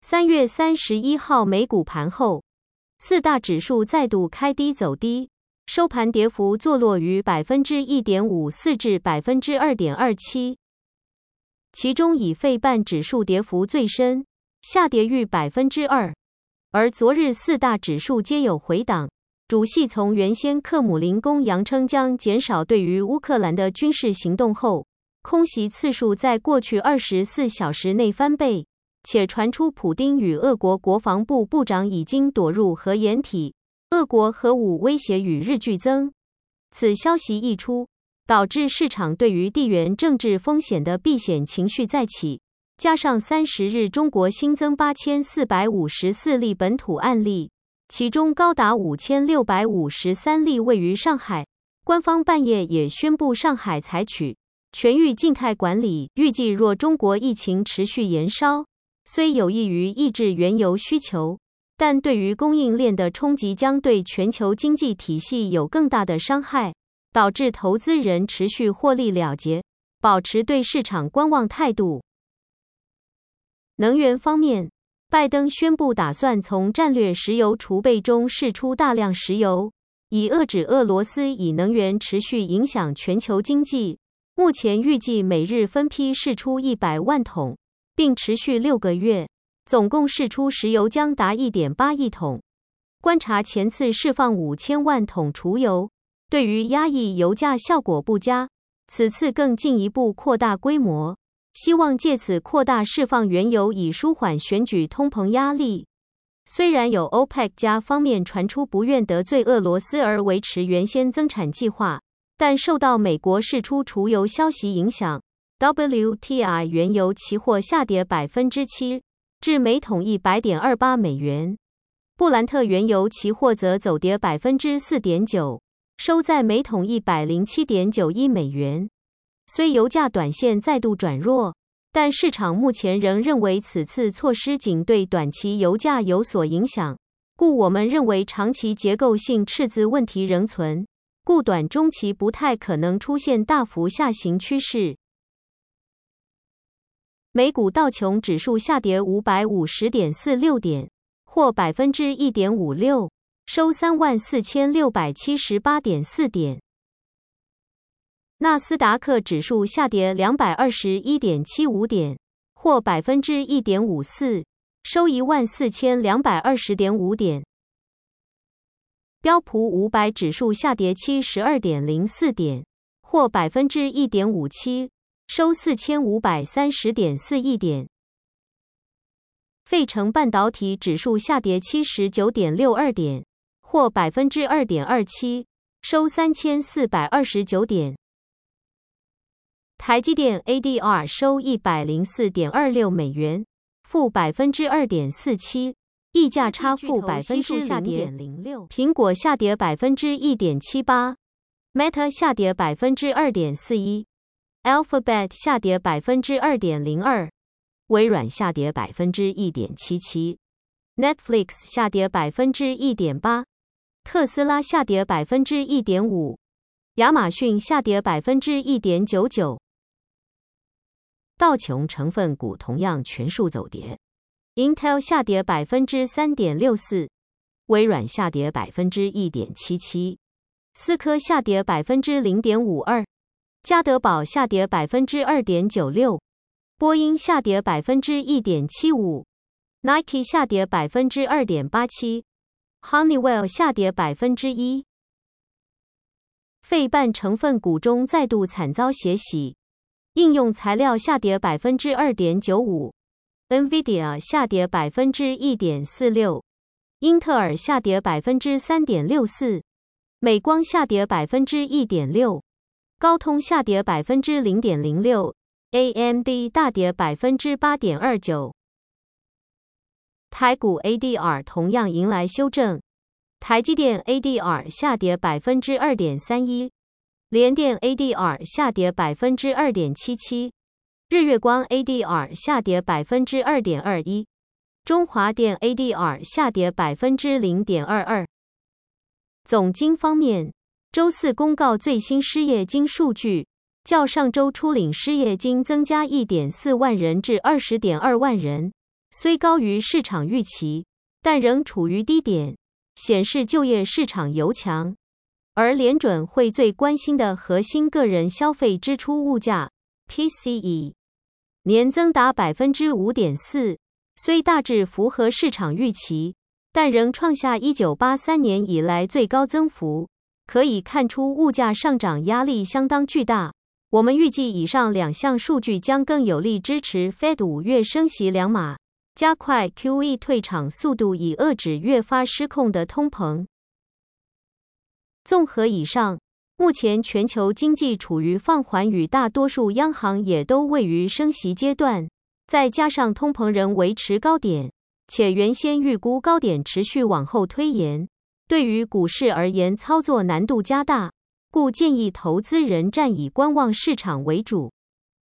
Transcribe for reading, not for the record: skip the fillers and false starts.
3月31号美股盘后，四大指数再度开低走低，收盘跌幅坐落于 1.54% 至 2.27%， 其中以费半指数跌幅最深，下跌逾 2%， 而昨日四大指数皆有回档，主系从原先克姆林宫扬称将减少对于乌克兰的军事行动后，空袭次数在过去24小时内翻倍，且传出普丁与俄国国防部部长已经躲入核掩体，俄国核武威胁与日俱增。此消息一出，导致市场对于地缘政治风险的避险情绪再起，加上30日中国新增8454例本土案例，其中高达5653例位于上海，官方半夜也宣布上海采取全域静态管理，预计若中国疫情持续延烧，虽有益于抑制原油需求，但对于供应链的冲击将对全球经济体系有更大的伤害，导致投资人持续获利了结，保持对市场观望态度。能源方面，拜登宣布打算从战略石油储备中释出大量石油，以遏制俄罗斯以能源持续影响全球经济。目前预计每日分批释出100万桶，并持续6个月，总共释出石油将达 1.8 亿桶。观察前次释放5000万桶储油，对于压抑油价效果不佳，此次更进一步扩大规模，希望借此扩大释放原油以舒缓选举通膨压力。虽然有 OPEC 加方面传出不愿得罪俄罗斯而维持原先增产计划，但受到美国释出储油消息影响， WTI 原油期货下跌 7%， 至每桶 100.28 美元。布兰特原油期货则走跌 4.9%， 收在每桶 107.91 美元。虽油价短线再度转弱，但市场目前仍认为此次措施仅对短期油价有所影响，故我们认为长期结构性赤字问题仍存，故短中期不太可能出现大幅下行趋势。美股道琼指数下跌 550.46 点，或 1.56%， 收 34,678.4 点。纳斯达克指数下跌 221.75 点，或 1.54%， 收 14,220.5 点。标普500指数下跌 72.04 点，或 1.57%， 收 4,530.41 点。费城半导体指数下跌 79.62 点，或 2.27%， 收 3,429 点。台积电 ADR 收 104.26 美元，负 2.47%， 溢价差负 0.06%。苹果下跌 1.78%， Meta 下跌 2.41%， Alphabet 下跌 2.02%， 微软下跌 1.77%， Netflix 下跌 1.8%， 特斯拉下跌 1.5%， 亚马逊下跌 1.99%。道琼成分股同样全数走跌， Intel 下跌 3.64%， 微软下跌 1.77%， 思科下跌 0.52%， 家得宝下跌 2.96%， 波音下跌 1.75%， Nike 下跌 2.87%， Honeywell 下跌 1%。费半成分股中再度惨遭血洗，应用材料下跌 2.95%， NVIDIA 下跌 1.46%， 英特尔下跌 3.64%， 美光下跌 1.6%， 高通下跌 0.06%， AMD 大跌 8.29%。 台股 ADR 同样迎来修正，台积电 ADR 下跌 2.31%， 联电 ADR 下跌 2.77%， 日月光 ADR 下跌 2.21%， 中华电 ADR 下跌 0.22%。 总经方面，周四公告最新失业金数据，较上周初领失业金增加 1.4 万人至 20.2 万人， 虽高于市场预期，但仍处于低点，显示就业市场犹强。而联准会最关心的核心个人消费支出物价 PCE 年增达 5.4%， 虽大致符合市场预期，但仍创下1983年以来最高增幅，可以看出物价上涨压力相当巨大。我们预计以上两项数据将更有力支持 Fed 5月升息2码，加快 QE 退场速度，以遏制越发失控的通膨。综合以上，目前全球经济处于放缓与大多数央行也都位于升息阶段，再加上通膨仍维持高点，且原先预估高点持续往后推延，对于股市而言操作难度加大，故建议投资人暂以观望市场为主。